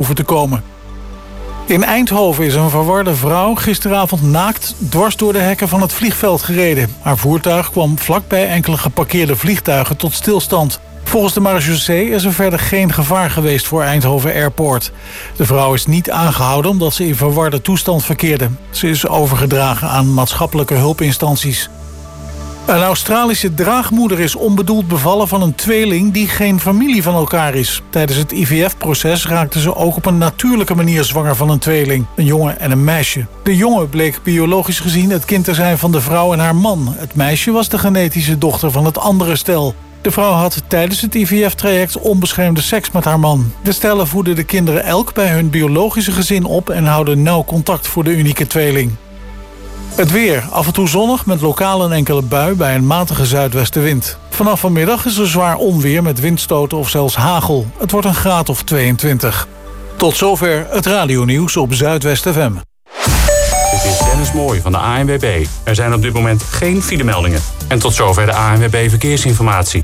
hoeven te komen. In Eindhoven is een verwarde vrouw gisteravond naakt dwars door de hekken van het vliegveld gereden. Haar voertuig kwam vlakbij enkele geparkeerde vliegtuigen tot stilstand. Volgens de marechaussee is er verder geen gevaar geweest voor Eindhoven Airport. De vrouw is niet aangehouden omdat ze in verwarde toestand verkeerde. Ze is overgedragen aan maatschappelijke hulpinstanties. Een Australische draagmoeder is onbedoeld bevallen van een tweeling die geen familie van elkaar is. Tijdens het IVF-proces raakte ze ook op een natuurlijke manier zwanger van een tweeling, een jongen en een meisje. De jongen bleek biologisch gezien het kind te zijn van de vrouw en haar man. Het meisje was de genetische dochter van het andere stel. De vrouw had tijdens het IVF-traject onbeschermde seks met haar man. De stellen voeden de kinderen elk bij hun biologische gezin op en houden nauw contact voor de unieke tweeling. Het weer, af en toe zonnig met lokaal een enkele bui bij een matige zuidwestenwind. Vanaf vanmiddag is er zwaar onweer met windstoten of zelfs hagel. Het wordt een graad of 22. Tot zover het radionieuws op Zuidwest FM. Dit is Dennis Mooij van de ANWB. Er zijn op dit moment geen filemeldingen. En tot zover de ANWB Verkeersinformatie.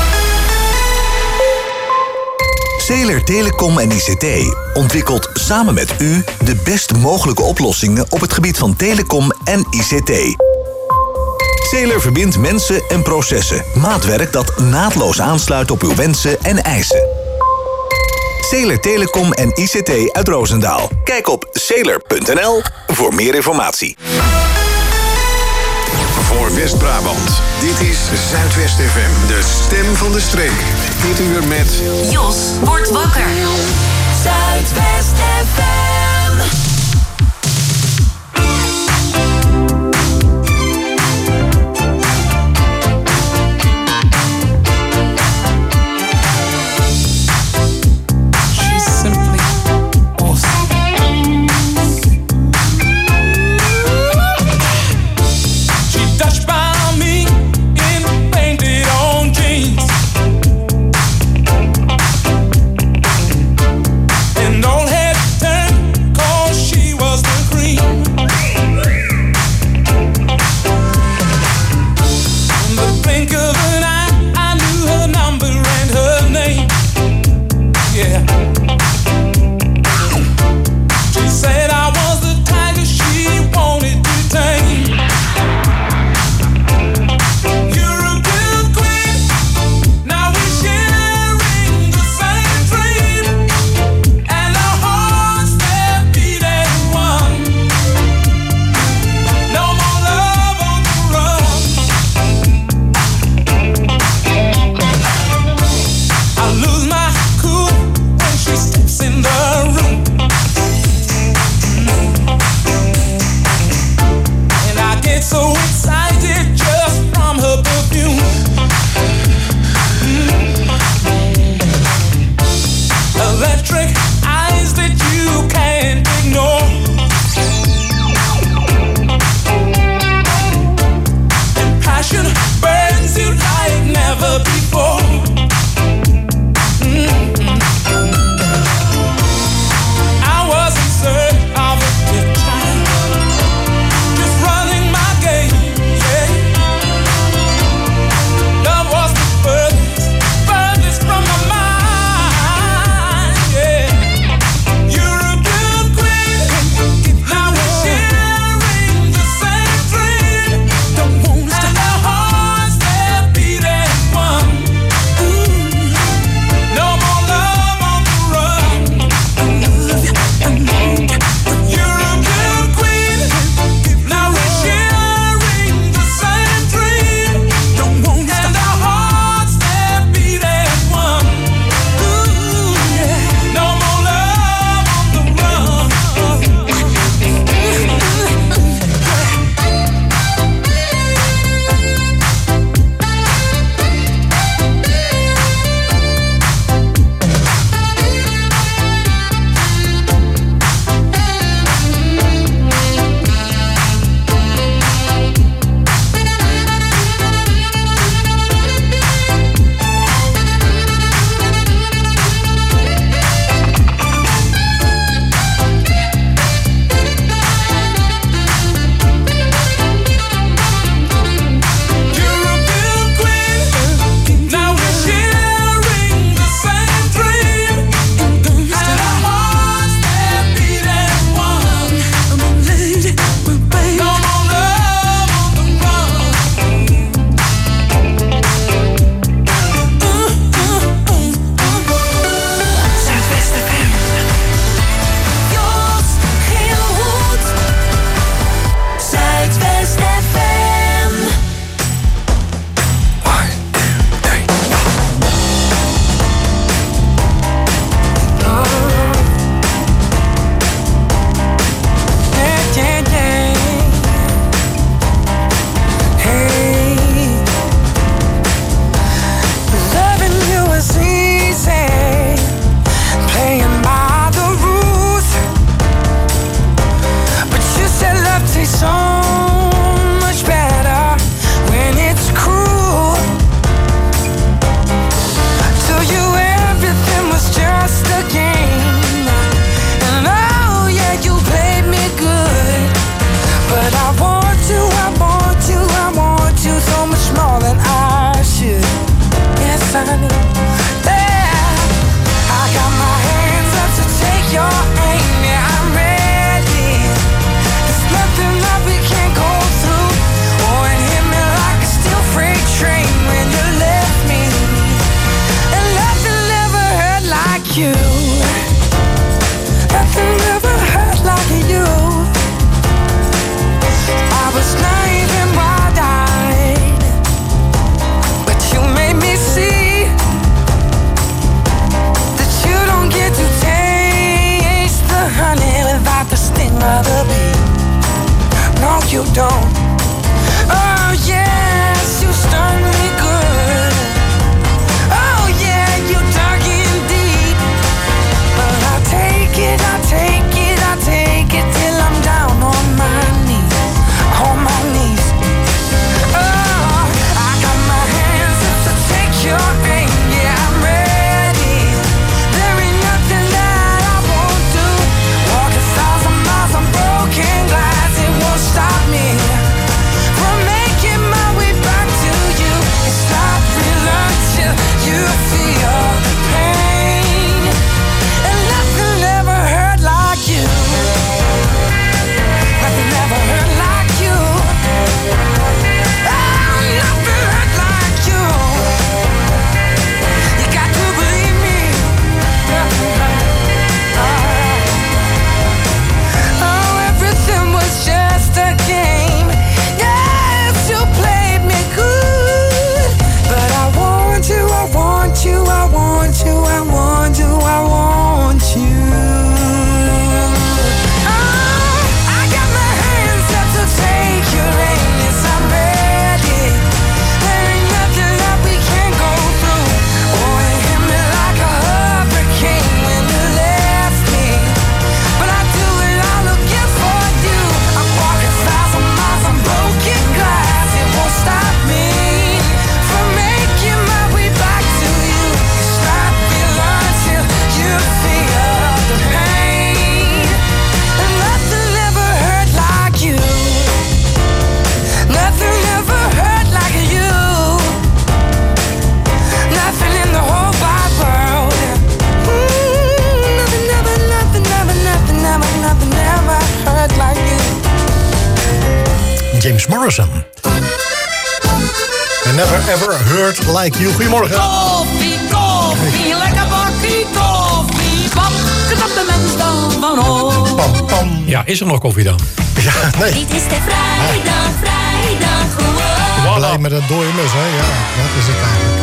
Zeeler Telecom en ICT ontwikkelt samen met u de best mogelijke oplossingen op het gebied van telecom en ICT. Zeeler verbindt mensen en processen. Maatwerk dat naadloos aansluit op uw wensen en eisen. Zeeler Telecom en ICT uit Roosendaal. Kijk op zeeler.nl voor meer informatie. Voor West-Brabant. Dit is Zuidwest FM, de stem van de streek. Dit uur met... Jos wordt wakker. Zuidwest FM. And moved on. Oh yes, you stung me good. Oh yeah, you dug in deep. But I'll take it till I'm down on my knees. On my knees. Oh, I got my hands up to take your aim. Yeah, I'm ready. There ain't nothing that I won't do. Walk 1,000 miles on broken glass, it won't stop me from making my way back to you. It's not real until you feel the pain, and nothing ever hurt like you. Nothing ever hurt like you. Oh, nothing hurt like you. You got to believe me. Oh, everything was just a game. Yes, you played me good, but I want you, I want you, I want you, I want you, I want you. Oh, I got my hands up to take your aim. Yes, I'm ready. There ain't nothing that we can't go through. Oh, it hit me like a hurricane when you left me, but I do it all again for you. I'm walking 1,000 miles on broken glass. It won't stop me from making my way back to you. It's not real until you feel the pain, and nothing ever hurt like you. Nothing ever hurt like you. Nothing in the whole wide world. Nothing ever hurt like you. James Morrison. I never ever heard like you. Goedemorgen. Koffie, koffie, lekker bakkie koffie. Wat knapt de mens dan van op? Pam, pam. Ja, is er nog koffie dan? Ja, nee. Dit is de vrijdag gewoon. Blij met dat dode mus, hè? Ja, dat is het eigenlijk.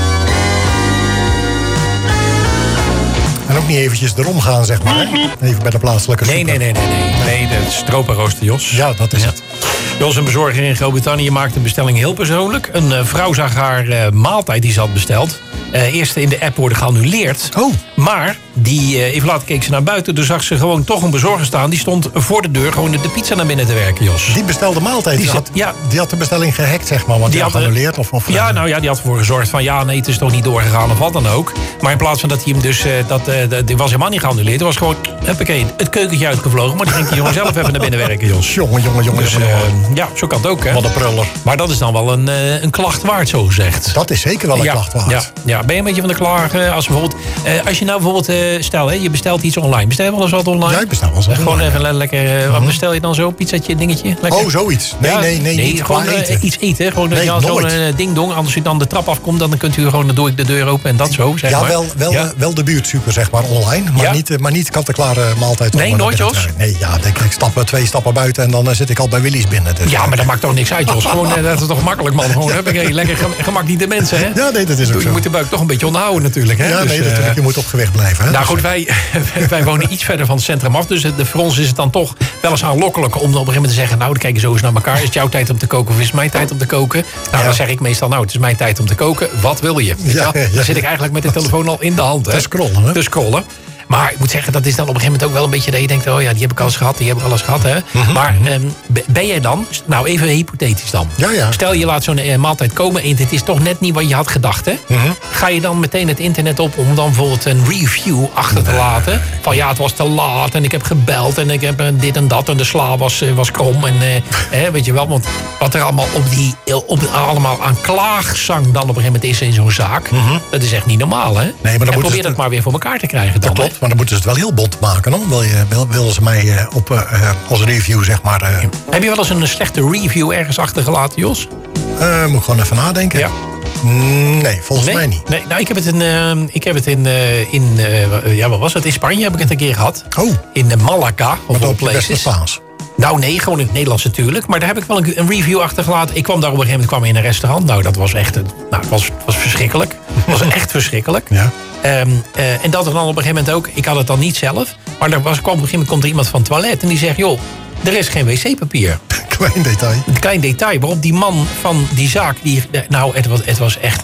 En ook niet eventjes erom gaan, zeg maar. Hè? Even bij de plaatselijke Nee, super. nee, de stroperrooster Jos. Ja, dat is het. Jos, een bezorger in Groot-Brittannië maakte een bestelling heel persoonlijk. Een vrouw zag haar maaltijd die ze had besteld eerst in de app worden geannuleerd. Oh. Maar even later keek ze naar buiten. Dus zag ze gewoon toch een bezorger staan. Die stond voor de deur gewoon de pizza naar binnen te werken, Jos. Die bestelde maaltijd, die had de bestelling gehackt, zeg maar. Want die had geannuleerd? Of die had ervoor gezorgd van nee, het is toch niet doorgegaan of wat dan ook. Maar in plaats van dat hij hem dus, die was helemaal niet geannuleerd. Het was gewoon, huppakee, het keukentje uitgevlogen. Maar die ging die jongen zelf even naar binnen werken, Jos. Jongen. Dus ja, zo kan het ook, hè. Wat een pruller. Maar dat is dan wel een klacht waard, zo gezegd. Dat is zeker wel een klacht waard. Ja, ben je een beetje van de klagen als bijvoorbeeld... als je nou bijvoorbeeld, stel, je bestelt iets online. Bestel je wel eens wat online? Ja, ik bestel wel eens wat gewoon online. Even lekker, wat bestel je dan zo? Pizzatje, dingetje? Lekker? Oh, zoiets. Nee, niet gewoon eten. iets eten. Gewoon nooit. zo'n ding-dong. Anders je dan de trap afkomt, dan kunt u gewoon, dan doe ik de deur open en dat zo, zeg maar. Wel de buurtsuper, zeg maar, online. Maar niet kant-en-klare maaltijd. Nee, nooit, Jos? Nee, ik stap 2 stappen buiten en dan zit ik al bij Willy's binnen. Dus ja, maar dat maakt toch niks uit, Jos. Gewoon, dat is toch makkelijk, man. Gewoon, lekker gemak niet de mensen, hè? Ja, nee, dat is ook zo. Je moet de buik toch een beetje onderhouden, natuurlijk, hè? Ja, dus, nee, natuurlijk. Je moet op gewicht blijven, hè? Nou goed, wij wonen iets verder van het centrum af. Dus voor ons is het dan toch wel eens aanlokkelijk om op een gegeven moment te zeggen... nou, dan kijken we zo eens naar elkaar. Is het jouw tijd om te koken of is het mijn tijd om te koken? Nou, dan zeg ik meestal, nou, het is mijn tijd om te koken. Wat wil je? Dan zit ik eigenlijk met de telefoon al in de hand. Te scrollen, hè? Te scrollen. Maar ik moet zeggen, dat is dan op een gegeven moment ook wel een beetje... dat je denkt, oh ja, die heb ik al eens gehad, die heb ik al eens gehad. Hè? Maar ben jij dan, nou even hypothetisch dan... Ja. Stel je laat zo'n maaltijd komen en het is toch net niet wat je had gedacht, hè? Ga je dan meteen het internet op om dan bijvoorbeeld een review achter te laten? Van ja, het was te laat en ik heb gebeld en ik heb dit en dat... en de sla was krom en weet je wel... want wat er allemaal allemaal aan klaagzang dan op een gegeven moment is in zo'n zaak... dat is echt niet normaal, hè? Nee, maar dan probeer dat maar weer voor elkaar te krijgen dan. Dat klopt. Maar dan moeten ze het wel heel bont maken. Dan willen ze mij als review, zeg maar... Heb je wel eens een slechte review ergens achtergelaten, Jos? Moet ik gewoon even nadenken. Ja. Nee, volgens mij niet. Nee, nou, ik heb het wat was het? In Spanje heb ik het een keer gehad. Oh. In Malaga, of all places. Spaans. Nou nee, gewoon in het Nederlands natuurlijk. Maar daar heb ik wel een review achtergelaten. Ik kwam daar op een gegeven moment in een restaurant. Nou, dat was echt... het was verschrikkelijk. Het was echt verschrikkelijk. Ja. En dat er dan op een gegeven moment ook... Ik had het dan niet zelf. Maar op een gegeven moment komt er iemand van het toilet. En die zegt, joh, er is geen wc-papier. Klein detail. Een klein detail waarop die man van die zaak... Het was echt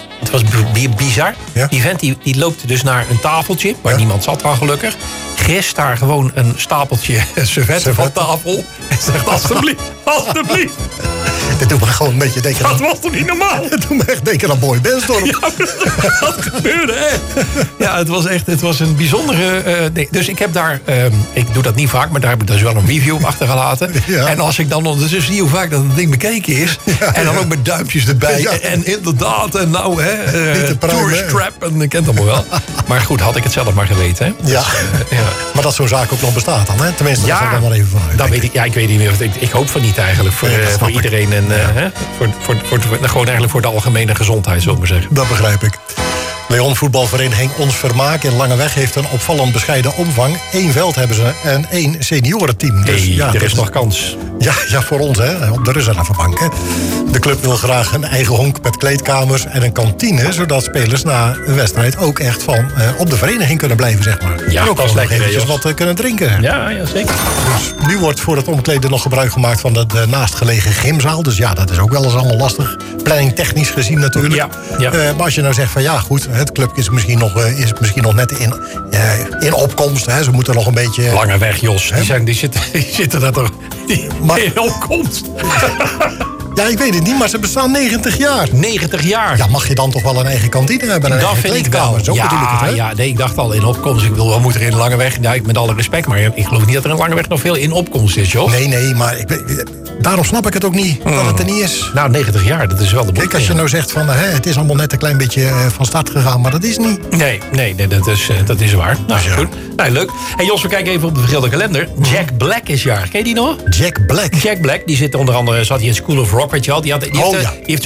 bizar. Ja? Die vent die loopt dus naar een tafeltje... waar niemand zat dan gelukkig. Grist daar gewoon een stapeltje servetten van tafel. En zegt alstublieft. Dit doet me gewoon een beetje denken... Dat was toch niet normaal? Het doet me echt denken aan Boy Bensdorp. Ja, dat gebeurde, hè? Ja, het was een bijzondere... ding. Dus ik heb daar... ik doe dat niet vaak, maar daar heb ik dus wel een review op achtergelaten. Ja. En als ik dan ondertussen zie hoe vaak dat ding bekeken is... en dan ook met duimpjes erbij. Ja. En inderdaad, en nou, Niet te pruimen, tourist hè? trap, en ik ken het allemaal wel. Maar goed, had ik het zelf maar geweten, hè? Ja. Ja. Maar dat zo'n zaak ook nog bestaat dan, hè? Tenminste, dat ga ik dan maar even vanuit. Dat weet ik. Ja, ik weet niet meer. Ik hoop van niet eigenlijk. Voor, Nee, dat snap voor ik. iedereen. En gewoon eigenlijk voor de algemene gezondheid, zullen we maar zeggen. Dat begrijp ik. Leon voetbalvereniging Ons Vermaak in Langeweg heeft een opvallend bescheiden omvang. 1 veld hebben ze en 1 seniorenteam. Dus Hey, er dat is nog kans. Ja, voor ons, hè, op de reservebank. Hè. De club wil graag een eigen honk met kleedkamers en een kantine... zodat spelers na een wedstrijd ook echt van op de vereniging kunnen blijven, zeg maar. Ja, en ook dat is nog lekker, eventjes Jos. wat kunnen drinken. Ja, zeker. Dus nu wordt voor het omkleden nog gebruik gemaakt van de naastgelegen gymzaal. Dus ja, dat is ook wel eens allemaal lastig. Planning technisch gezien natuurlijk. Ja. Maar als je nou zegt van ja, goed, het clubje is misschien nog net in opkomst. Hè. Ze moeten nog een beetje... Lange weg, Jos. Die zitten daar toch Maar- in opkomst. Ja, ik weet het niet, maar ze bestaan 90 jaar. 90 jaar. Ja, mag je dan toch wel een eigen kantine hebben? En een Dat eigen vind ik wel. kleedkamer? Zo bedoel ik het, hè? Ja, nee, ik dacht al in opkomst. Ik bedoel, wat moet er in Lange weg? Ja, met alle respect, maar ik geloof niet dat er in Lange weg nog veel in opkomst is, Jos. Nee, maar daarom snap ik het ook niet, dat het er niet is. Nou, 90 jaar, dat is wel de Kijk, als je nou zegt van het is allemaal net een klein beetje van start gegaan, maar dat is niet. Nee, dat is waar. Nou, Ja. goed. Nou, leuk. Hey Jos, we kijken even op de vergeelde kalender. Jack Black is jaar. Ken je die nog? Jack Black. Jack Black, die zit onder andere, zat hij in School of Rock, weet je wel. Die heeft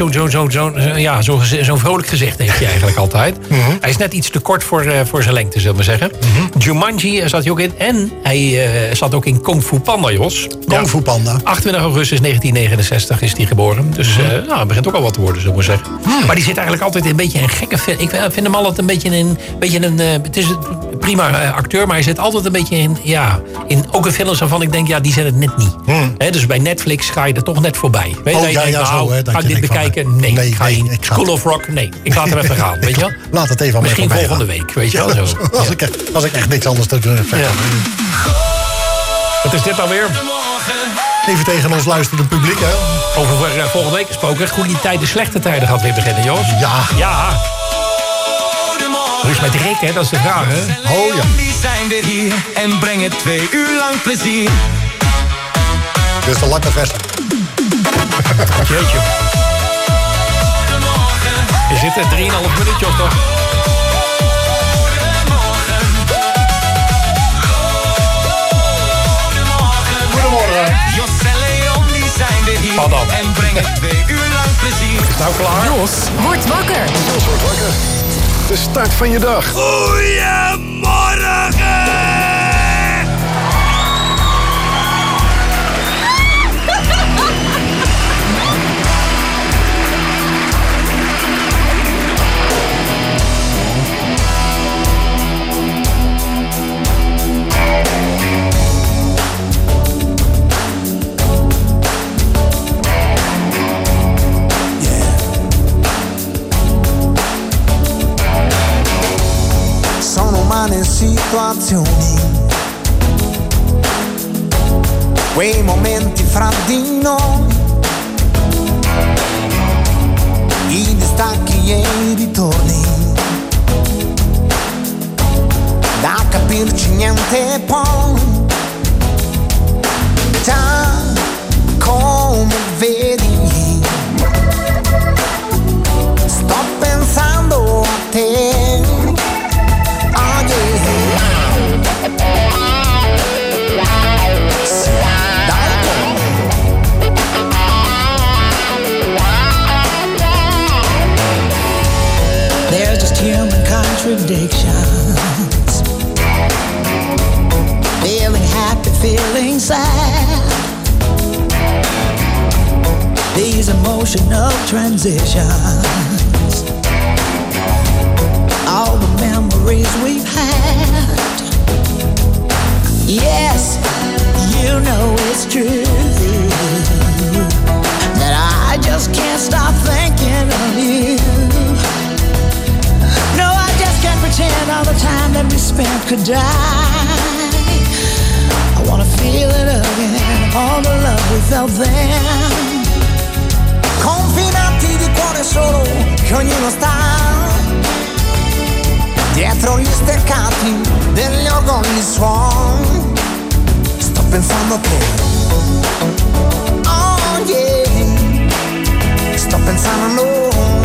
zo'n vrolijk gezicht, heeft hij eigenlijk altijd. Hij is net iets te kort voor zijn lengte, zullen we zeggen. Jumanji zat hij ook in. En hij zat ook in Kung Fu Panda, Jos. Kung Fu Panda. 28 augustus 1969 is hij geboren. Dus het begint ook al wat te worden, zullen we zeggen. Maar die zit eigenlijk altijd een beetje een gekke film. Ik vind hem altijd een beetje een het is een prima acteur, maar hij zit altijd een beetje in ook in films waarvan ik denk, die zijn het net niet. Dus bij Netflix ga je er toch net voorbij. Weet je, zo, hè, dat ga ik je dit denkt van, bekijken? Nee, ik ga niet. ik ga School of Rock? Nee, ik laat hem even gaan, weet je wel. Laat het even aan mij Misschien voorbij volgende gaan. week, weet je wel. Zo. Als ik echt niks anders te doen heb. Ja. Wat is dit alweer? Even tegen ons luisterend publiek, hè? Over volgende week gesproken. Goede tijden, slechte tijden gaat weer beginnen, Jos. Ja. Hoe is het met Rick, hè? Dat is de vraag, hè? Oh ja. Die zijn weer hier en brengen 2 uur lang plezier. Dit is de lange versie. Jeetje. Je zit er 3,5 minuutjes toch? Goedemorgen. Jos en Leon die zijn weer hier Wat dan? en brengen 2 uur lang plezier. Is het nou klaar? Jos wordt wakker. De start van je dag. Sono umane situazioni, quei momenti fra di noi, i distacchi e i ritorni, da capirci niente poi, già come vedi, sto pensando a te. There's just human contradictions. Feeling happy, feeling sad. These emotional transitions. All the memories we've had. Yes, you know it's true. that we spent could die. I wanna feel it again, all the love we felt then. Confinati di cuore solo, che ognuno sta dietro gli steccati degli orgogli suon. Sto pensando a te, oh yeah, sto pensando a noi.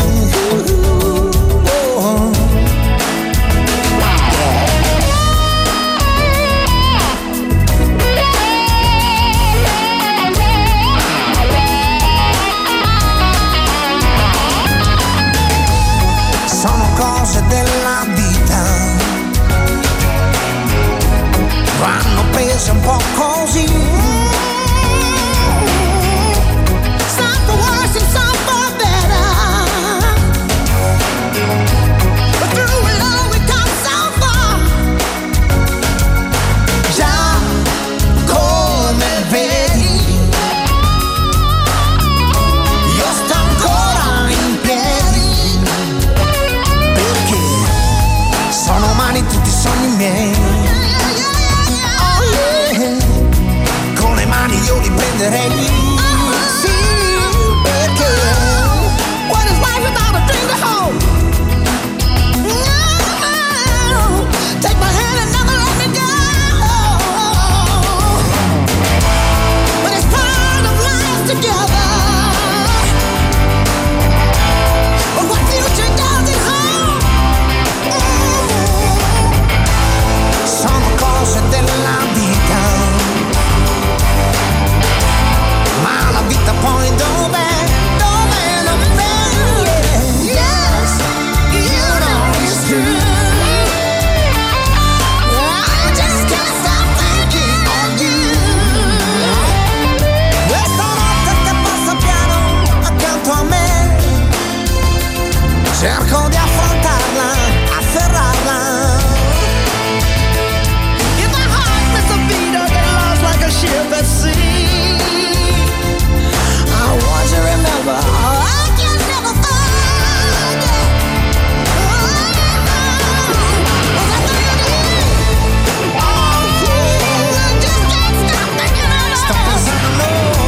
Sono cose della vita, vanno prese un po' così. Some for worse and some for better, but through it all we come so far. Già come vedi, io sto ancora in piedi, perché sono umani tutti i sogni miei. Oh yeah, con le mani io li prenderei. Sì, perché what is life without a dream to hold? No, take my hand and never let me go. But it's part of life together. But what future does it hold? Sono cose della vita, ma la vita poi dov'è? Dov'è? Dov'è? Yes, you know it's true. I just can't stop thinking of you. Questa notte che passa piano accanto a me, cerco di affrontarla, afferrarla. If my heart missed a beat, I get lost like a ship at sea. I want you to remember, I can never forget. Was I thinking? Oh yeah, I just can't stop thinking of you. Stop pensando.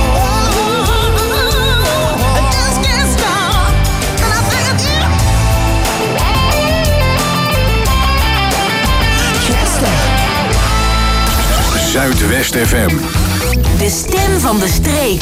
I just can't stop, and I think of you. Can't stop. Zuidwest FM. De stem van de streek.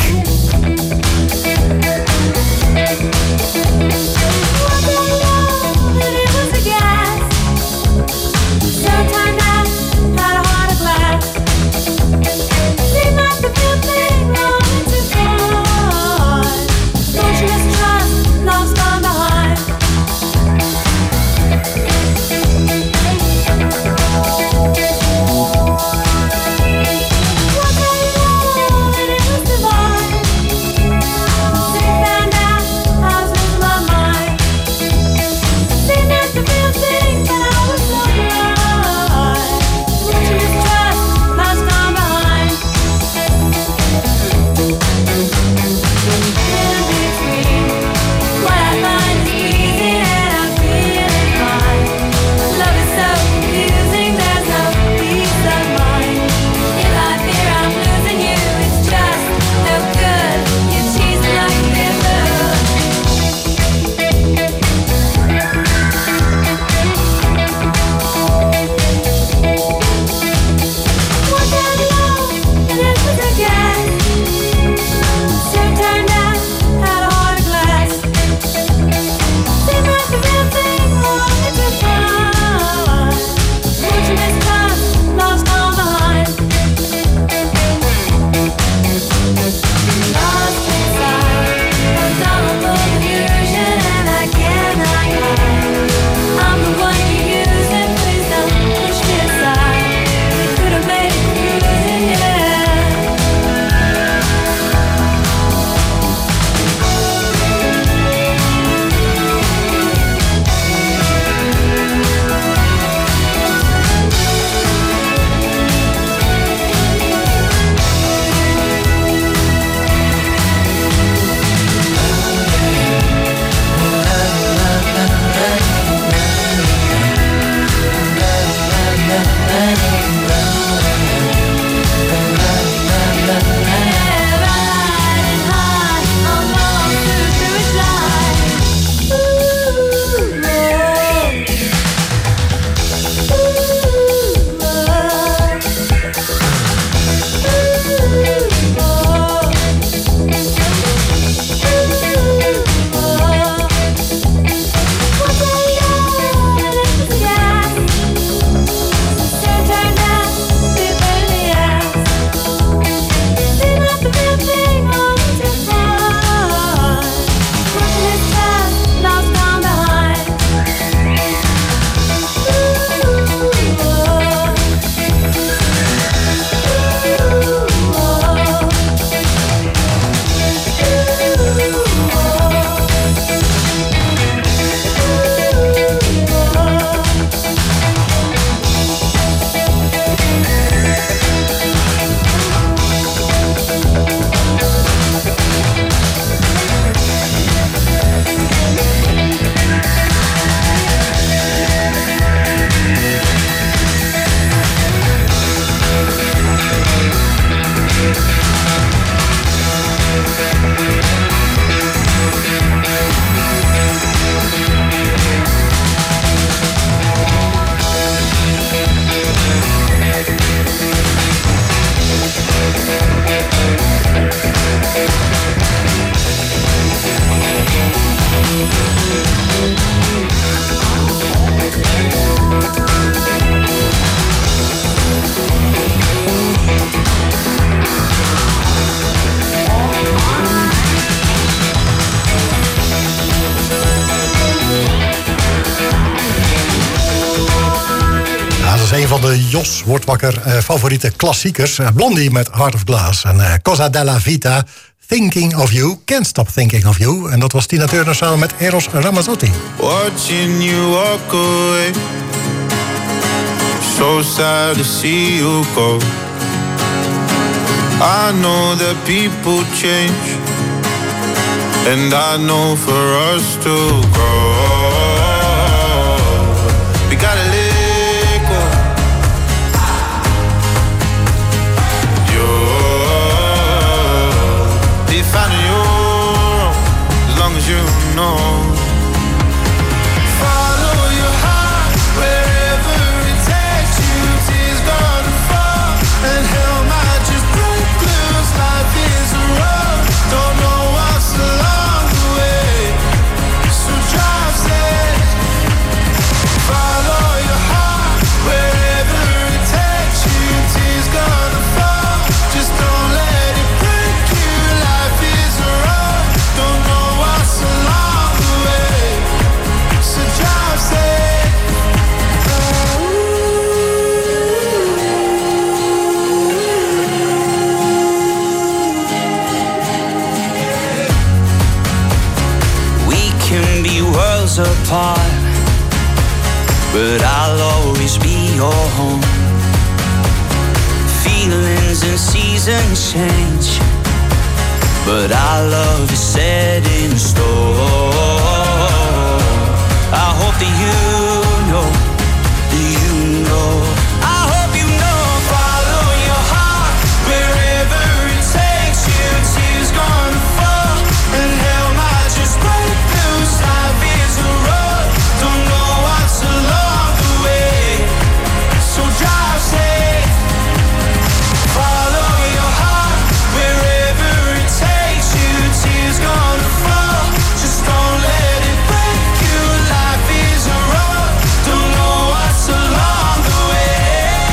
What de Jos wordt wakker favoriete klassiekers. Blondie met Heart of Glass en Cosa della Vita, Thinking of You, Can't Stop Thinking of You. En dat was Tina Turner samen met Eros Ramazzotti. Watching you walk away, so sad to see you go. I know that people change, and I know for us to grow, we gotta let go. You're defining your own, as long as you know. Follow your heart wherever it takes you. Tears gonna fall and hell might just break loose. Life is a road, don't know what's along the way, so drive safe. Follow your heart wherever it takes you. Tears gonna fall, just don't let it break you. Life is a road, don't know what's along the way, so drive safe. We can be worlds apart, but I'll always be your home. Feelings and seasons change, but our love is set in stone. I hope that you know, I hope you know. Follow your heart wherever it takes you. Tears gonna fall and hell might just break loose. Life is a road, don't know what's along the way, so drive safe. Follow your heart wherever it takes you. Tears gonna fall, just don't let it break you. Life is a road, don't know what's along the way.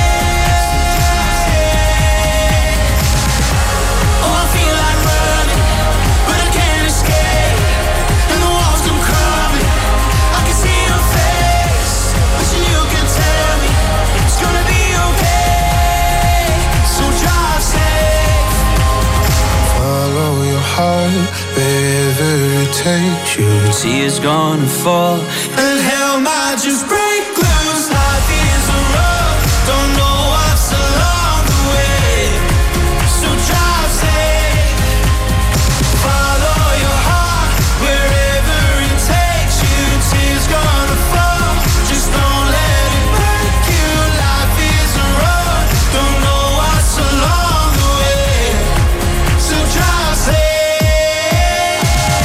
Oh, I feel like running, but I can't escape, and the walls come crumbling. I can see your face, wishing you can tell me it's gonna be okay, so drive safe. Follow your heart wherever it takes you. Tears gonna fall and hell might just break loose. Life is a road, don't know what's along the way, so drive safe. Follow your heart wherever it takes you. Tears gonna fall, just don't let it break you. Life is a road, don't know what's along the way, so drive safe.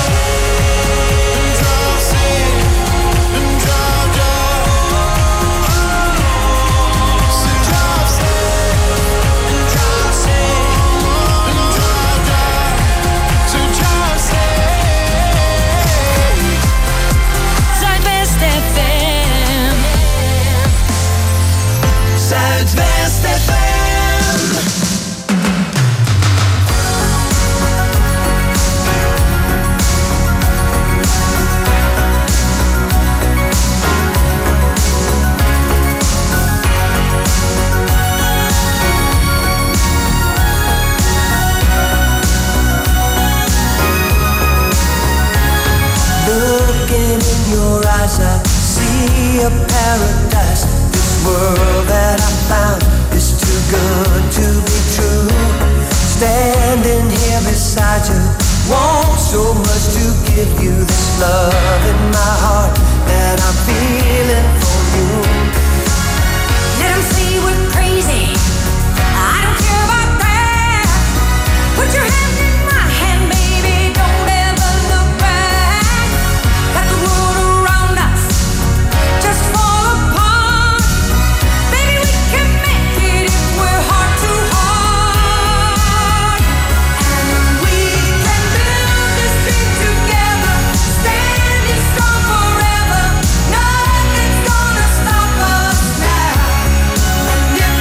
Drive safe and drive down. So drive safe and drive safe and drive down. So drive safe. Zuidwest FM. Zuidwest FM. Looking in your eyes, I see a paradise. This world that I found is too good to be true. Standing here beside you, want so much to give you this love in my heart that I'm feeling for you. Let 'em say we're crazy, I don't care about that. Put your hand in my hand, baby, don't ever look back. Let the world around us just fall apart. Baby, we can make it if we're heart to heart. And we can build this dream together, standing strong forever. Nothing's gonna stop us now. And if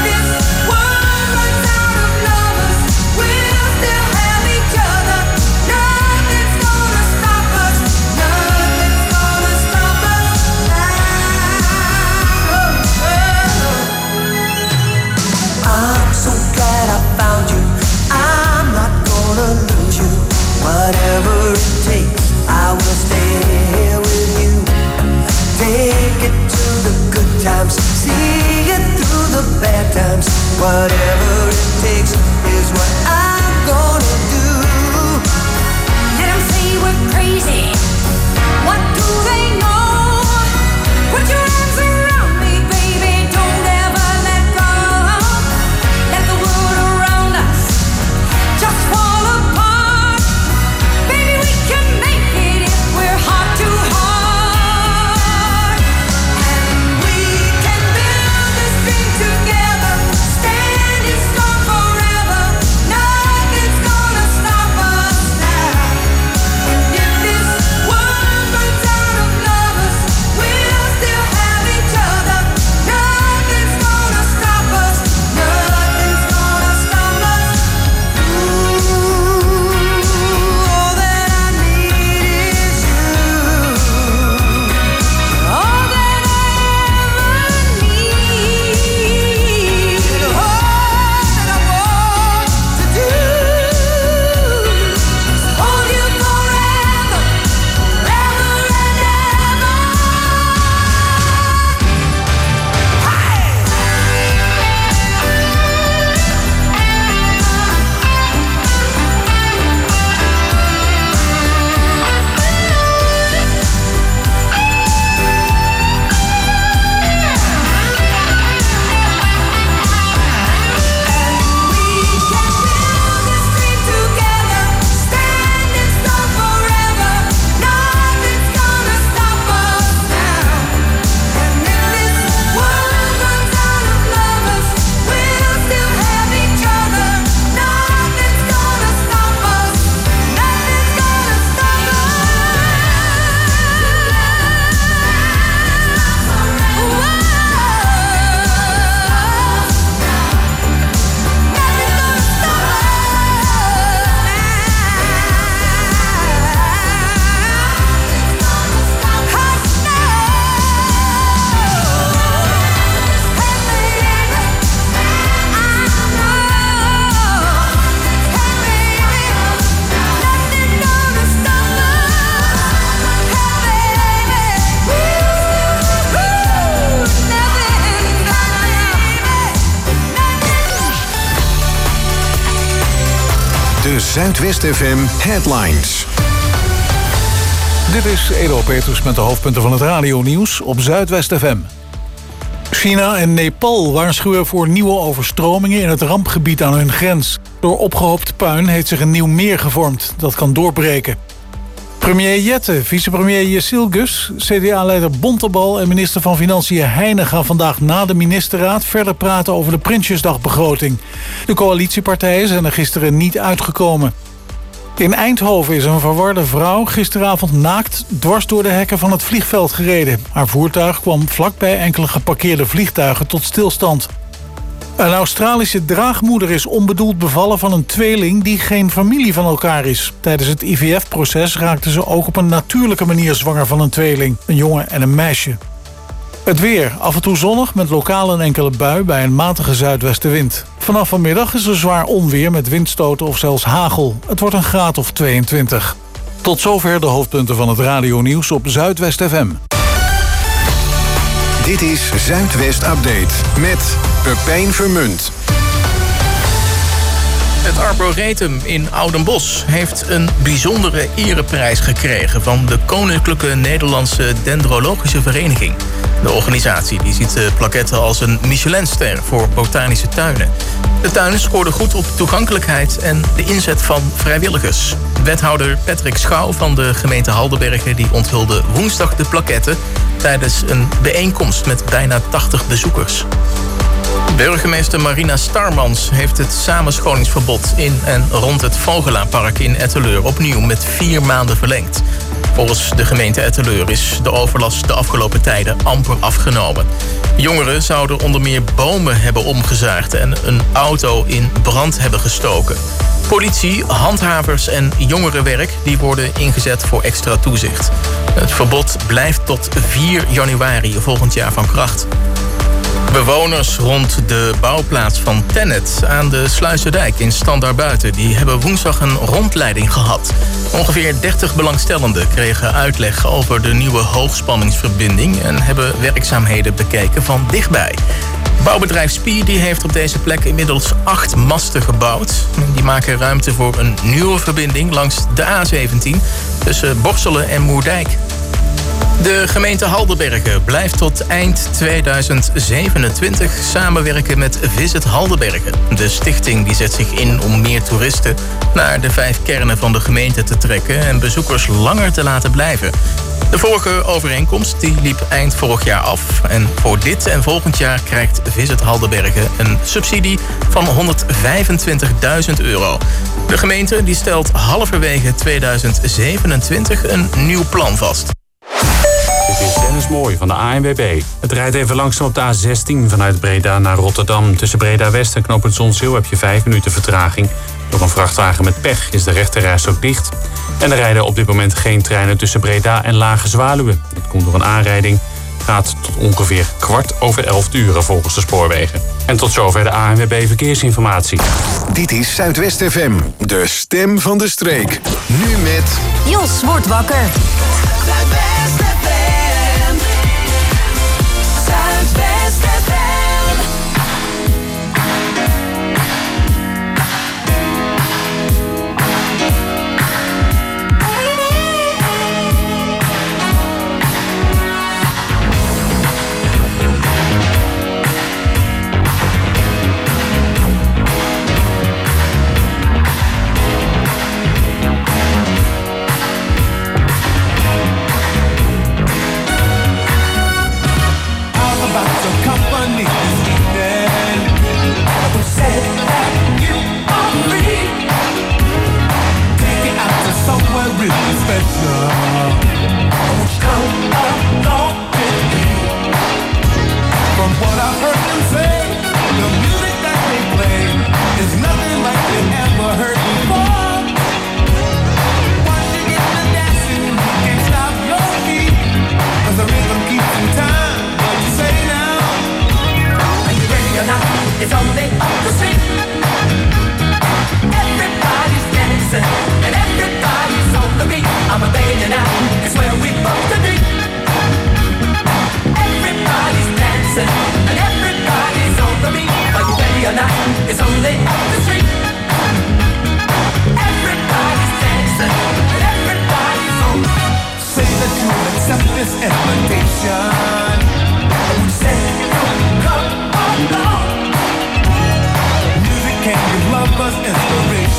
De Zuidwest FM Headlines. Dit is Edo Petrus met de hoofdpunten van het radionieuws op Zuidwest FM. China en Nepal waarschuwen voor nieuwe overstromingen in het rampgebied aan hun grens. Door opgehoopt puin heeft zich een nieuw meer gevormd. Dat kan doorbreken. Premier Jette, vicepremier Jessilgus, CDA-leider Bontebal en minister van Financiën Heijnen gaan vandaag na de ministerraad verder praten over de Prinsjesdagbegroting. De coalitiepartijen zijn er gisteren niet uitgekomen. In Eindhoven is een verwarde vrouw gisteravond naakt dwars door de hekken van het vliegveld gereden. Haar voertuig kwam vlakbij enkele geparkeerde vliegtuigen tot stilstand. Een Australische draagmoeder is onbedoeld bevallen van een tweeling die geen familie van elkaar is. Tijdens het IVF-proces raakte ze ook op een natuurlijke manier zwanger van een tweeling, een jongen en een meisje. Het weer, af en toe zonnig met lokaal een enkele bui bij een matige zuidwestenwind. Vanaf vanmiddag is er zwaar onweer met windstoten of zelfs hagel. Het wordt een graad of 22. Tot zover de hoofdpunten van het radionieuws op Zuidwest FM. Dit is Zuidwest Update met Pepijn Vermunt. Het Arboretum in Oudenbosch heeft een bijzondere ereprijs gekregen van de Koninklijke Nederlandse Dendrologische Vereniging. De organisatie die ziet de plaquette als een Michelinster voor botanische tuinen. De tuinen scoorden goed op toegankelijkheid en de inzet van vrijwilligers. Wethouder Patrick Schouw van de gemeente Haldenbergen die onthulde woensdag de plaquette tijdens een bijeenkomst met bijna 80 bezoekers. Burgemeester Marina Starmans heeft het samenscholingsverbod in en rond het Vogelaarpark in Etteleur opnieuw met 4 maanden verlengd. Volgens de gemeente Etteleur is de overlast de afgelopen tijden amper afgenomen. Jongeren zouden onder meer bomen hebben omgezaagd en een auto in brand hebben gestoken. Politie, handhavers en jongerenwerk die worden ingezet voor extra toezicht. Het verbod blijft tot 4 januari volgend jaar van kracht. Bewoners rond de bouwplaats van Tennet aan de Sluiserdijk in Standaardbuiten die hebben woensdag een rondleiding gehad. Ongeveer 30 belangstellenden kregen uitleg over de nieuwe hoogspanningsverbinding en hebben werkzaamheden bekeken van dichtbij. Bouwbedrijf Spie die heeft op deze plek inmiddels 8 masten gebouwd. Die maken ruimte voor een nieuwe verbinding langs de A17 tussen Borselen en Moerdijk. De gemeente Haldenbergen blijft tot eind 2027 samenwerken met Visit Haldenbergen. De stichting die zet zich in om meer toeristen naar de 5 kernen van de gemeente te trekken en bezoekers langer te laten blijven. De vorige overeenkomst die liep eind vorig jaar af. En voor dit en volgend jaar krijgt Visit Haldenbergen een subsidie van €125.000. De gemeente die stelt halverwege 2027 een nieuw plan vast. Dit is Dennis Mooij van de ANWB. Het rijdt even langzaam op de A16 vanuit Breda naar Rotterdam. Tussen Breda-West en knooppunt Zonzeel heb je 5 minuten vertraging. Door een vrachtwagen met pech is de rechterrijstrook dicht. En er rijden op dit moment geen treinen tussen Breda en Lage Zwaluwe. Dat komt door een aanrijding. Gaat tot ongeveer 11:15 volgens de spoorwegen. En tot zover de ANWB Verkeersinformatie. Dit is Zuidwest FM, de stem van de streek. Nu met Jos wordt wakker. Zuidwest FM. Zuidwest FM.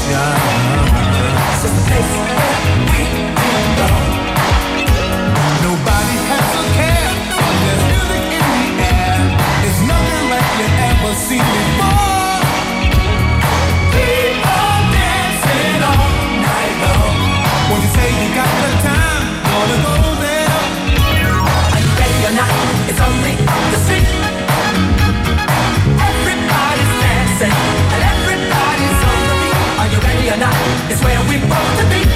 It's just a place where we belong. Nobody has a care. There's music in the air. It's nothing like you ever seen before. Keep on dancing all night long. When you say you got the time, gonna go there. Are you ready or not? It's only up the street. Everybody's dancing and everybody's on the beat. Are you ready or not? It's where we want to be.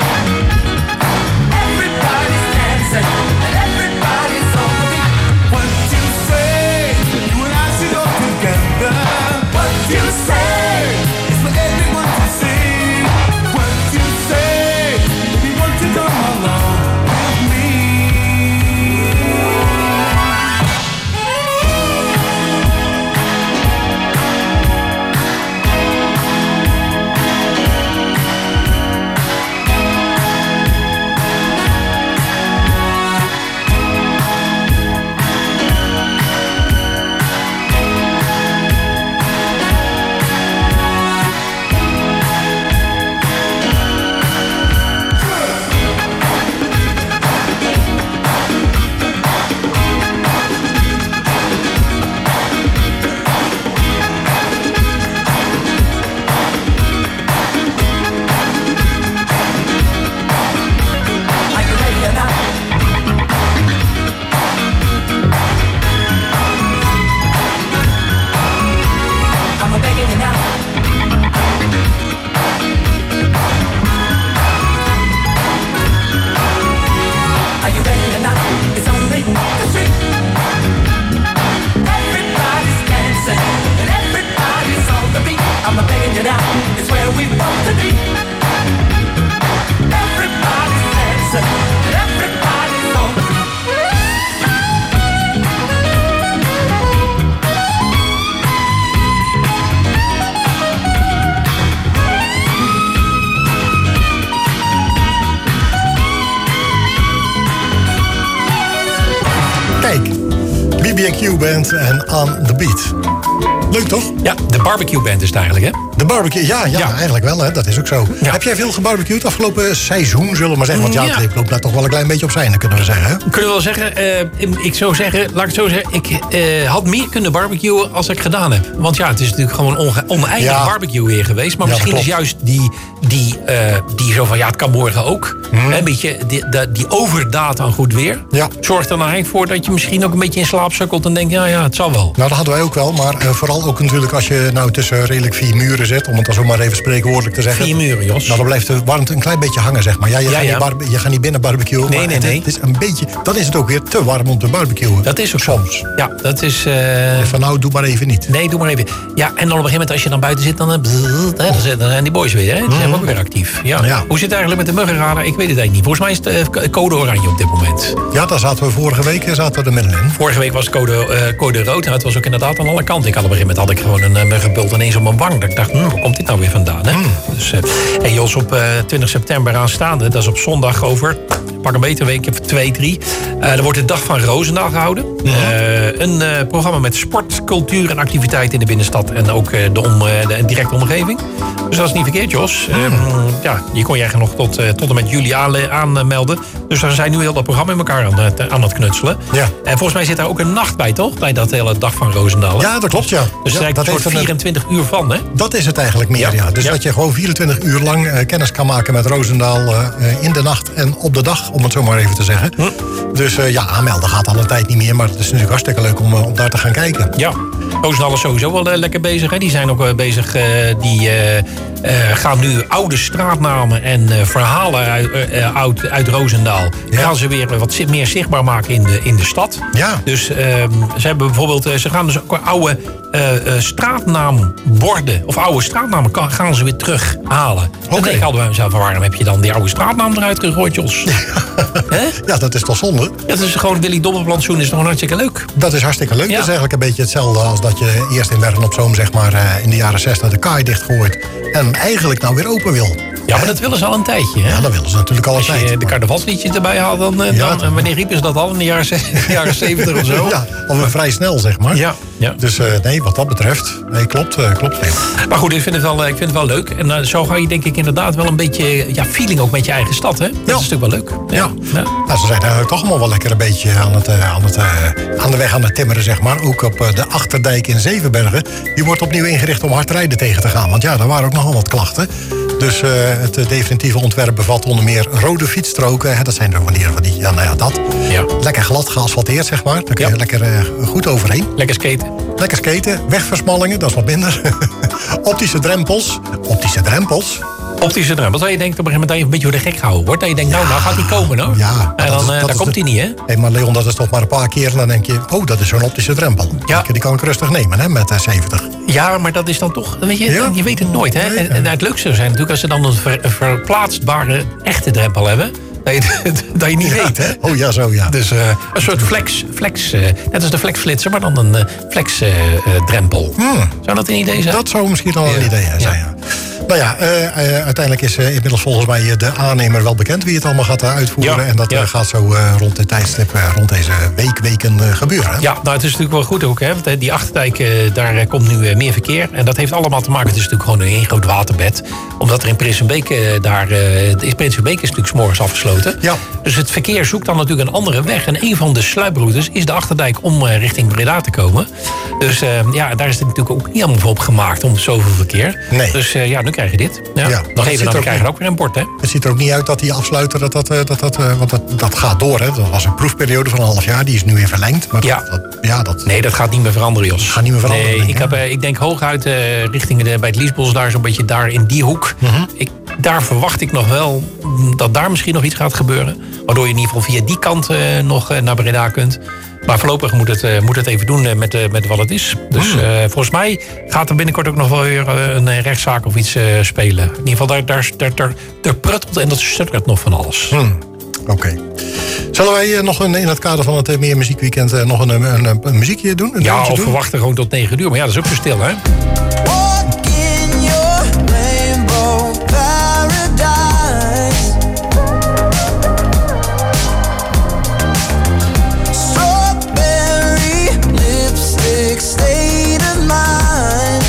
Everybody's dancing and everybody's on the beat. What you say? You and I should go together. What you say? It's for everyone to see. What you say? If you want to come along with me. BB&Q Band en On The Beat. Leuk toch? Ja, de barbecue band is het eigenlijk, hè? De barbecue, ja, eigenlijk wel, hè? Dat is ook zo. Ja. Heb jij veel gebarbecued afgelopen seizoen, zullen we maar zeggen? Want ja, het loopt daar toch wel een klein beetje op zijn, kunnen we zeggen. Hè? Kunnen we wel zeggen, laat ik het zo zeggen, ik had meer kunnen barbecuen als ik gedaan heb. Want ja, het is natuurlijk gewoon oneindig barbecue weer geweest. Maar misschien is juist die zo van, ja, het kan morgen ook. Een beetje die overdaad aan goed weer. Ja. Zorgt er nou eigenlijk voor dat je misschien ook een beetje in slaap sukkelt en denkt, ja, het zal wel. Nou, dat hadden wij ook wel. Maar vooral ook natuurlijk als je nou tussen redelijk 4 muren zit, om het dan zo maar even spreekwoordelijk te zeggen. 4 muren, Jos. Nou, dan blijft de warmte een klein beetje hangen, zeg maar. Ja, je gaat niet binnen barbecuen. Nee. Het is een beetje, dan is het ook weer te warm om te barbecuen. Dat is ook soms. Ja, dat is... Van nou, doe maar even niet. Nee, doe maar even. Ja, en dan op een gegeven moment als je dan buiten zit, dan zijn die boys weer, hè? Die zijn ook weer actief. Ja. Hoe zit het eigenlijk met de muggenradar? Ik weet het eigenlijk niet. Volgens mij is het code oranje op dit moment. Ja, daar zaten we vorige week er middenin. Vorige week was code rood. En het was ook inderdaad aan alle kanten. Op een gegeven moment had ik gewoon een muggenbult ineens op mijn wang. Dat ik dacht, waar komt dit nou weer vandaan? Hè? Dus, en Jos, op 20 september aanstaande, dat is op zondag over, pak een beter week, 2, 3. Er wordt de Dag van Roosendaal gehouden. Een programma met sport, cultuur en activiteiten in de binnenstad. En ook de directe omgeving. Dus dat is niet verkeerd, Jos. Je kon je eigenlijk nog tot en met juli aanmelden. Dus daar zijn nu heel dat programma in elkaar aan het knutselen. Ja. En volgens mij zit daar ook een nacht bij, toch? Bij dat hele Dag van Roosendaal. Ja, dat klopt, ja. Dus er is een soort 24 uur van, hè? Dat is het eigenlijk meer, ja. Dus dat je gewoon 24 uur lang kennis kan maken met Roosendaal in de nacht en op de dag, om het zo maar even te zeggen. Dus aanmelden gaat al een tijd niet meer, maar het is natuurlijk hartstikke leuk om daar te gaan kijken. Ja, Roosendaal is sowieso wel lekker bezig, hè? Die zijn ook bezig, die gaan nu oude straatnamen en verhalen uit Roosendaal, gaan ze weer wat meer zichtbaar maken in de stad. Ja. Dus ze hebben bijvoorbeeld, ze gaan dus ook oude straatnaamborden of oude straatnamen gaan ze weer terughalen. Dan denk ik altijd bij mezelf, waarom heb je dan die oude straatnaam eruit gegooid, Jos? Ja, dat is toch zonde? Dat is gewoon, Willy Dobberplantsoen is gewoon hartstikke leuk. Dat is hartstikke leuk. Ja. Dat is eigenlijk een beetje hetzelfde als dat je eerst in Bergen op Zoom, zeg maar, in de jaren 60 de kaai dichtgooit en eigenlijk nou weer open wil. Ja, maar dat willen ze al een tijdje, hè? Ja, dat willen ze natuurlijk al een Als je tijdje. de carnavalsliedjes erbij haalt, wanneer riepen ze dat al? In de jaren 70 of zo? Ja, alweer vrij snel, zeg maar. Ja. Dus nee, wat dat betreft, nee, klopt veel. Maar goed, ik vind het wel leuk. En zo ga je denk ik inderdaad wel een beetje feeling ook met je eigen stad, hè? Dat is natuurlijk wel leuk. Ja. Nou, ze zijn eigenlijk toch allemaal wel lekker een beetje aan de weg aan het timmeren, zeg maar. Ook op de Achterdijk in Zevenbergen. Die wordt opnieuw ingericht om hard rijden tegen te gaan. Want ja, daar waren ook nogal wat klachten. Dus het definitieve ontwerp bevat onder meer rode fietsstroken. Hè, dat zijn er dat. Ja. Lekker glad geasfalteerd, zeg maar. Daar kun je lekker goed overheen. Lekker skaten. Lekker skaten. Wegversmallingen, dat is wat minder. Optische drempels. Optische drempels. Dat je denkt op een gegeven moment dat je een beetje door de gek gehouden wordt. Dat je denkt, nou gaat die komen, hoor. Ja. En dan komt hij niet, hè? Hey, maar Leon, dat is toch maar een paar keer en dan denk je, oh, dat is zo'n optische drempel. Ja. Die kan ik rustig nemen, hè, met 70. Ja, maar dat is dan toch, weet je, je weet het nooit, hè? Nee. En het leukste zou zijn natuurlijk als ze dan een verplaatsbare echte drempel hebben. Dat je niet weet, hè? Oh ja, zo ja. Dus een soort flex net als de flexflitser, maar dan een flex drempel. Zou dat een idee zijn? Dat zou misschien al een idee zijn, ja. Nou ja, uiteindelijk is inmiddels volgens mij de aannemer wel bekend wie het allemaal gaat uitvoeren. Ja, en dat gaat zo rond dit tijdstip, rond deze weken gebeuren. Hè? Ja, nou het is natuurlijk wel goed ook, hè. Want die Achterdijk, daar komt nu meer verkeer. En dat heeft allemaal te maken, het is natuurlijk gewoon een één groot waterbed. Omdat er in Prinsenbeek, Prinsenbeek is natuurlijk 's morgens afgesloten. Ja. Dus het verkeer zoekt dan natuurlijk een andere weg. En een van de sluiproutes is de Achterdijk om richting Breda te komen. Dus daar is het natuurlijk ook niet allemaal voor op gemaakt om zoveel verkeer. Nee. Dus nu krijg je dit. Nog even, dan krijg je ook weer een bord, hè? Het ziet er ook niet uit dat die afsluiter, want dat gaat door. Hè. Dat was een proefperiode van een half jaar, die is nu weer verlengd. Maar Nee, dat gaat niet meer veranderen, Jos. Gaat niet meer veranderen. Nee, ik denk hooguit richting bij het Liesbos, daar zo'n beetje daar in die hoek. Daar verwacht ik nog wel dat daar misschien nog iets gaat gebeuren. Waardoor je in ieder geval via die kant nog naar Breda kunt. Maar voorlopig moet het even doen met wat het is. Dus volgens mij gaat er binnenkort ook nog wel weer een rechtszaak of iets spelen. In ieder geval, daar pruttelt en dat stuttert nog van alles. Oké. Zullen wij nog in het kader van het Meer Muziekweekend nog een muziekje doen? Of verwachten gewoon tot 9 uur. Maar ja, dat is ook zo stil, hè? Walk in your rainbow paradise. Strawberry lipstick state of mind.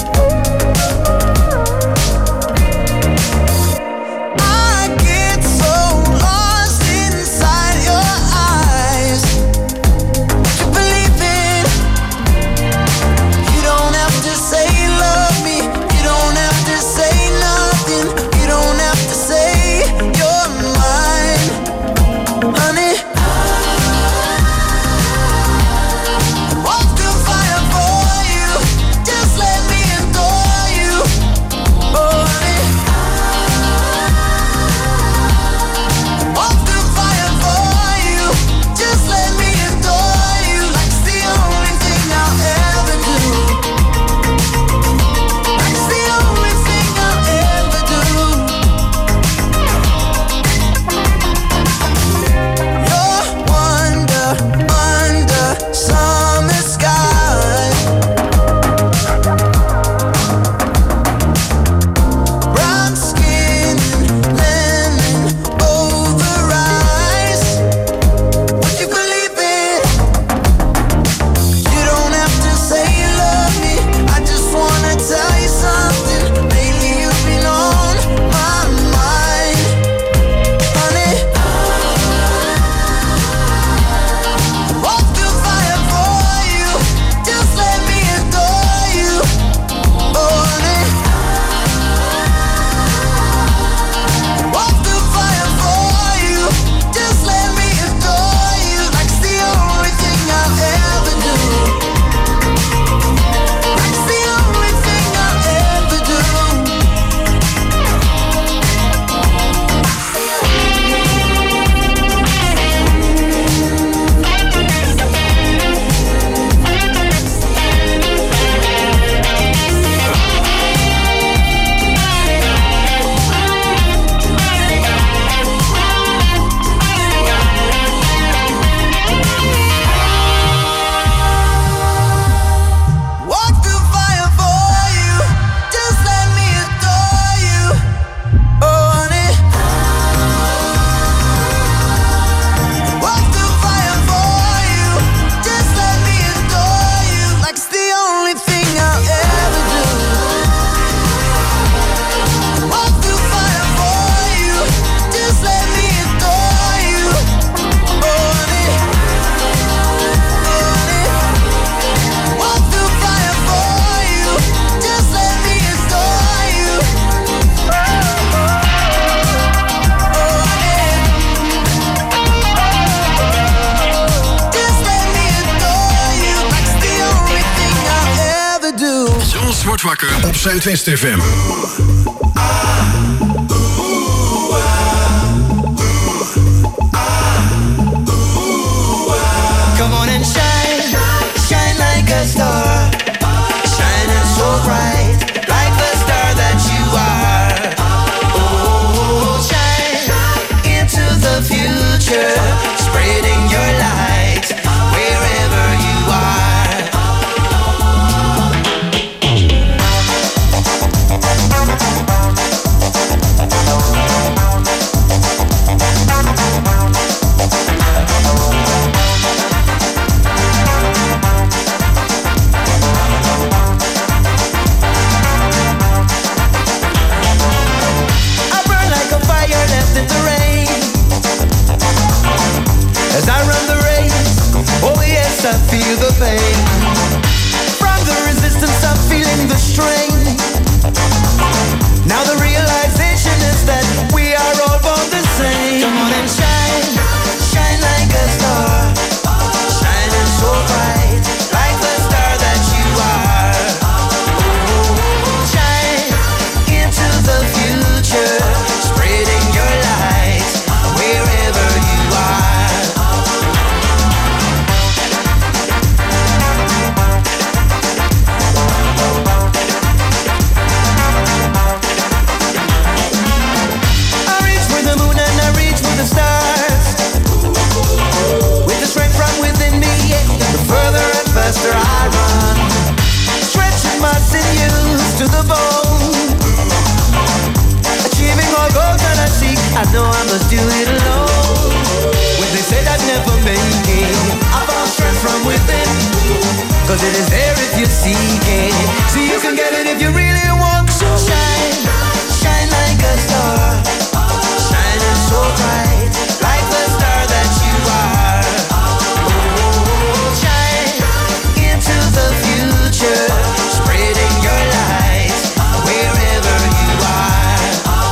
I get so lost inside your eyes. You believe it. You don't have to say love. wakker op Zuidwest FM. Come on and shine, shine like a star, shining so bright, like the star that you are. Oh, shine into the future, spreading your light wherever you are. As I run the race, oh yes, I feel the pain. From the resistance, I'm feeling the strain. Now the realization is that we are all born the same. Come on and shine, shine like a star, shining so bright, like the star that you are. Oh, shine into the future, spreading your light wherever you are. Faster I run, stretching my sinews to the bone, achieving all goals that I seek. I know I must do it alone. When they say that never make it, I found strength from within, 'cause it is there if you seek it. So you can get it if you really want to. Shine, shine like a star, shining so bright, like the star that you are. The future, spreading your light wherever you are.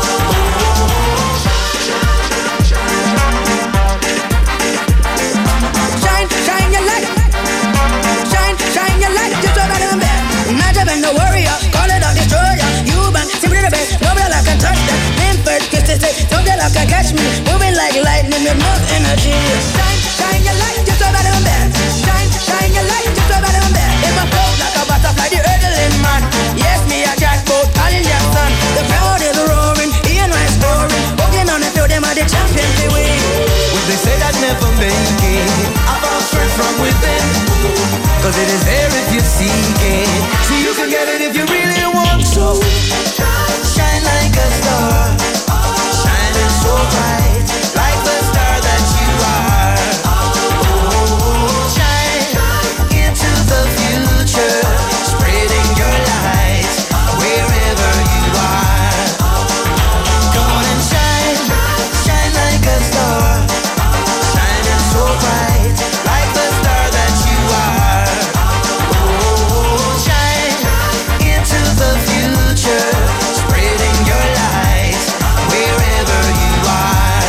Shine, shine your light. Shine, shine your light. Just over them there. Not even no warrior, call it a destroyer. Human, simply the best. Nobody like can touch that. Name first, kiss to say, nobody like can catch me. Moving like lightning with enough energy. Shine, shine your light. Just over them there. Shine, shine your light. Just over them there. In my flow like a butterfly, the hurdling man. Yes, me a jackpot, calling your son. The crowd is roaring, hearing my story. Walking on the field, them are the champions they win. When they say that never make it, I found strength from within, 'cause it is there if you seek it. So you can get it if you really want to. Shine like a star, shining so bright, like the star that you are. Oh, shine into the future, spreading your light wherever you are. Come on and shine, shine like a star, shining so bright, like the star that you are. Oh, shine into the future, spreading your light wherever you are.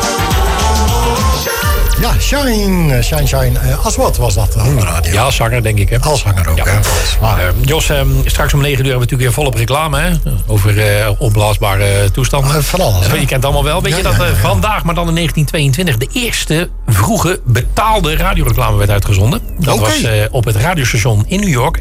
Ja, Shine, Shine, Shine. Aswad was dat op de radio. Ja, als zanger denk ik. Hè. Als zanger ook, ja. Hè. Jos, straks om 9 uur hebben we natuurlijk weer volop reclame. Hè? Over opblaasbare toestanden. Van alles. Je kent het allemaal wel. Weet je dat vandaag, maar dan in 1922... de eerste vroege betaalde radioreclame werd uitgezonden. Dat was op het radiostation in New York.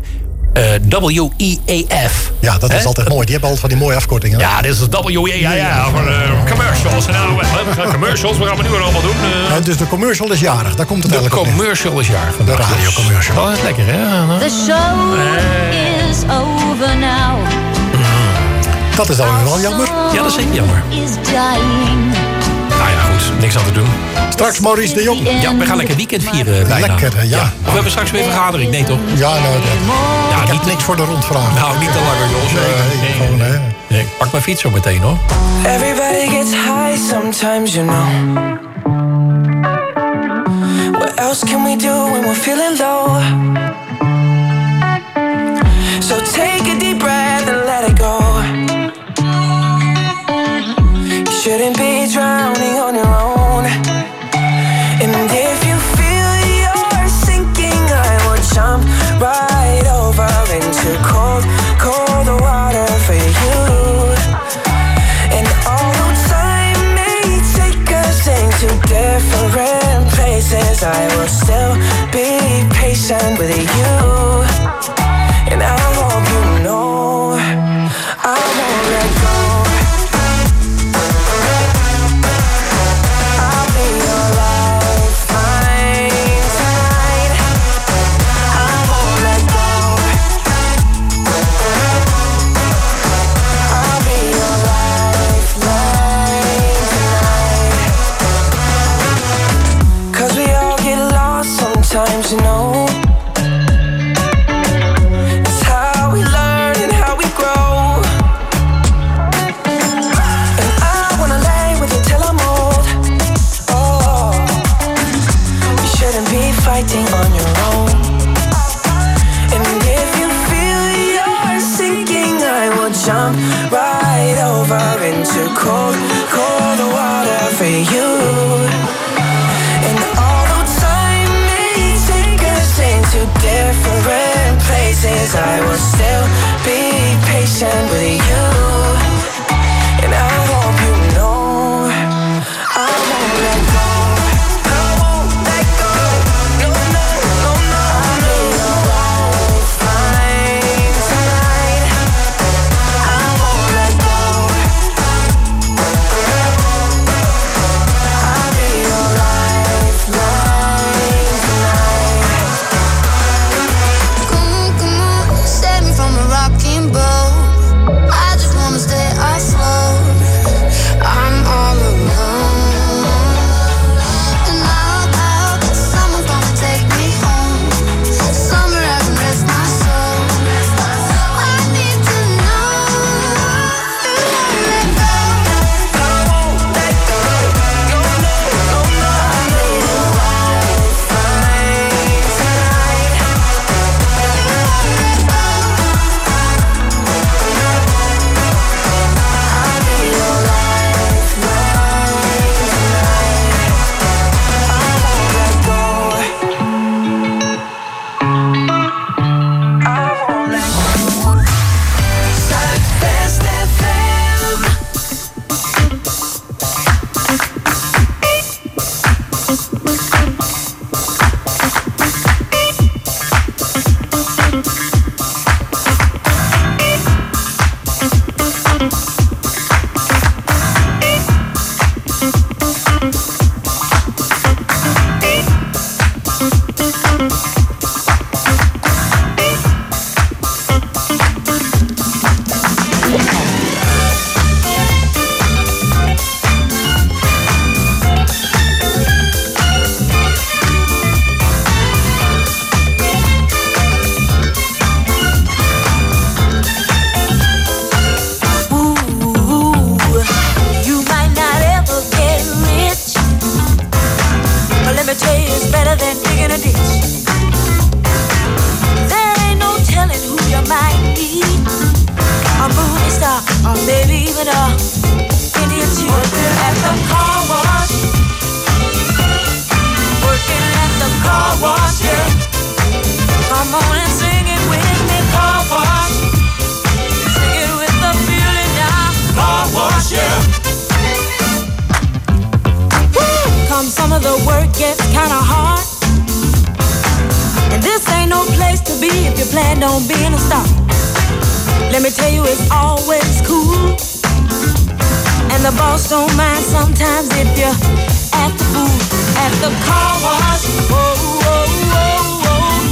WEAF. Ja, dat is altijd mooi. Die hebben altijd van die mooie afkortingen. Ja, dit is WEAF voor commercials. En nou, commercials, wat gaan we nu allemaal doen? Dus de commercial is jarig. Daar komt het de eigenlijk op. commercial is jarig. De radiocommercial. Dat is lekker, hè? The show is over now. Dat is dan wel jammer. Ja, dat is zeker jammer. Is dying. Nou ja, goed. Niks aan te doen. Straks Maurice de Jong. Ja, we gaan lekker weekend vieren bijna. Lekker, ja. Of we hebben straks weer vergadering. Nee, toch? Ja, nou, ja, ik heb niks voor de rondvraag. Nou, niet te langer, Jos. Nee, ik pak mijn fiets zo meteen, hoor. Everybody gets high sometimes, you know. What else can we do when we're feeling low? So take a deep breath and let it go. You shouldn't be drowning on your own. And if you feel you're sinking, I will jump right over into cold, cold I will still be patient with you. And I hope you know I won't let go. I'll be your lifeline tonight. I won't let go. I'll be your lifeline tonight. 'Cause we all get lost sometimes, you know. Fighting on your own. And if you feel you're sinking, I will jump right over into cold, cold water for you. And although time may take us into different places, I will still be patient with you. And I hope you know I won't let go.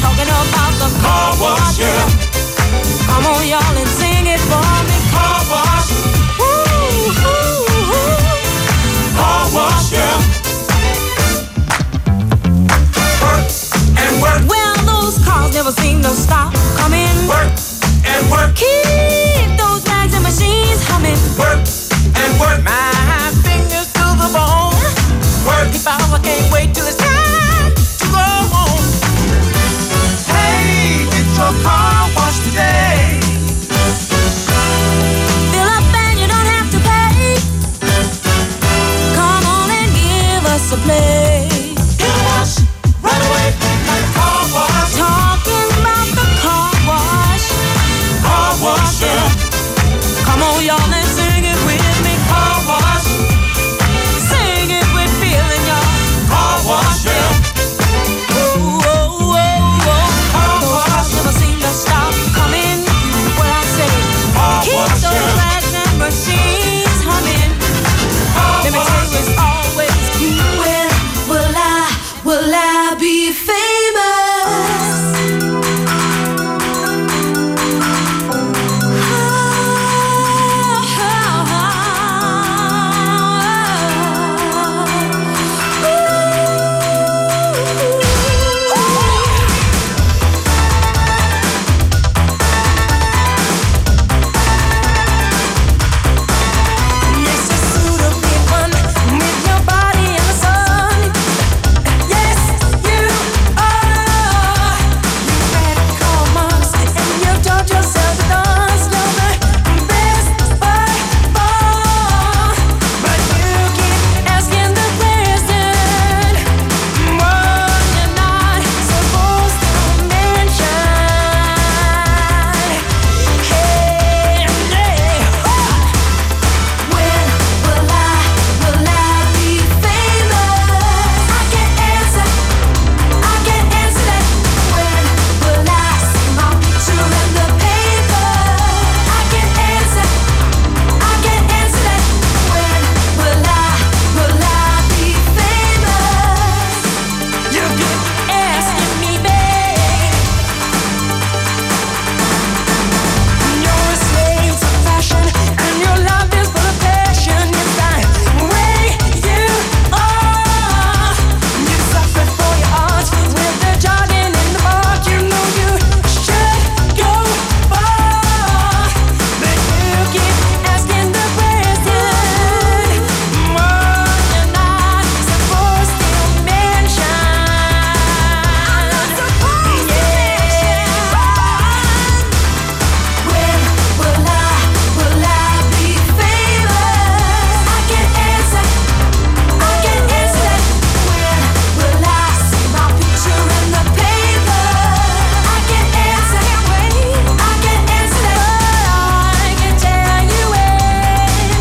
Come on, y'all, and sing it for me. Car wash.